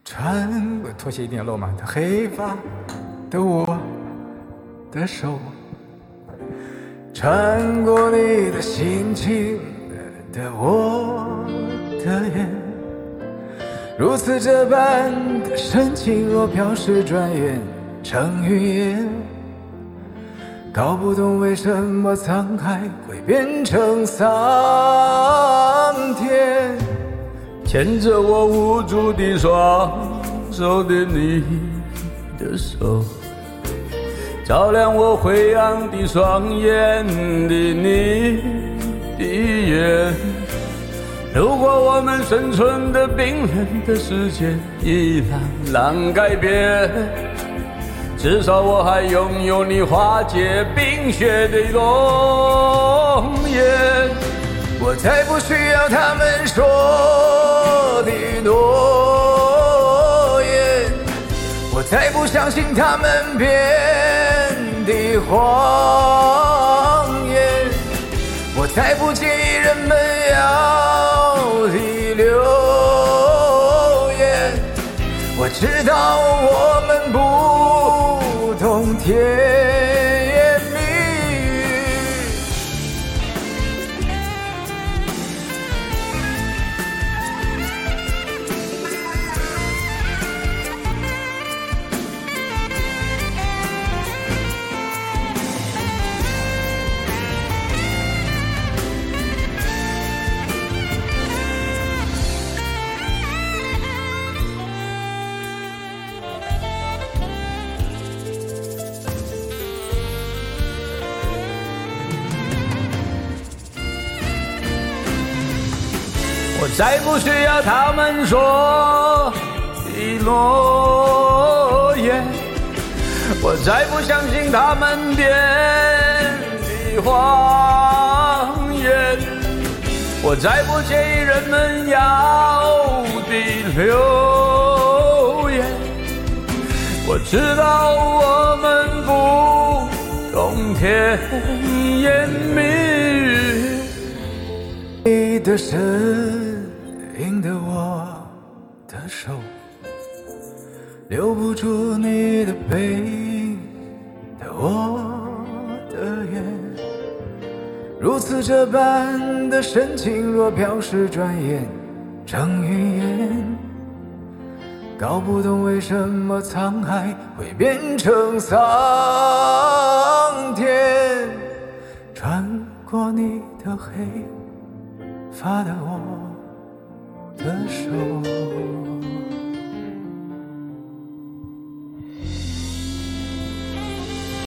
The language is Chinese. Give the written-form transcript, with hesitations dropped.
拖鞋一定要露嘛，黑发的我的手，穿过你的心情的我的眼，如此这般的深情，若飘逝转眼成云烟，搞不懂为什么沧海会变成桑田。 牵着我无助的双手的你的手，照亮我灰暗的双眼的你的眼。如果我们生存的冰冷的世界已然改变，至少我还拥有你化解冰雪的容颜。 我再不需要他们说的诺言，我再不相信他们编的谎言，我再不介意人们要的流言。我知道我们不懂甜言蜜语， 我再不需要他们说的诺言，我再不相信他们编的谎言，我再不介意人们要的流言。我知道我们不懂甜言蜜语， 你的身影的我的手，留不住你的背影的我的眼，如此这般的深情，若飘逝转眼成云烟，搞不懂为什么沧海会变成桑田，穿过你的黑发的我的手。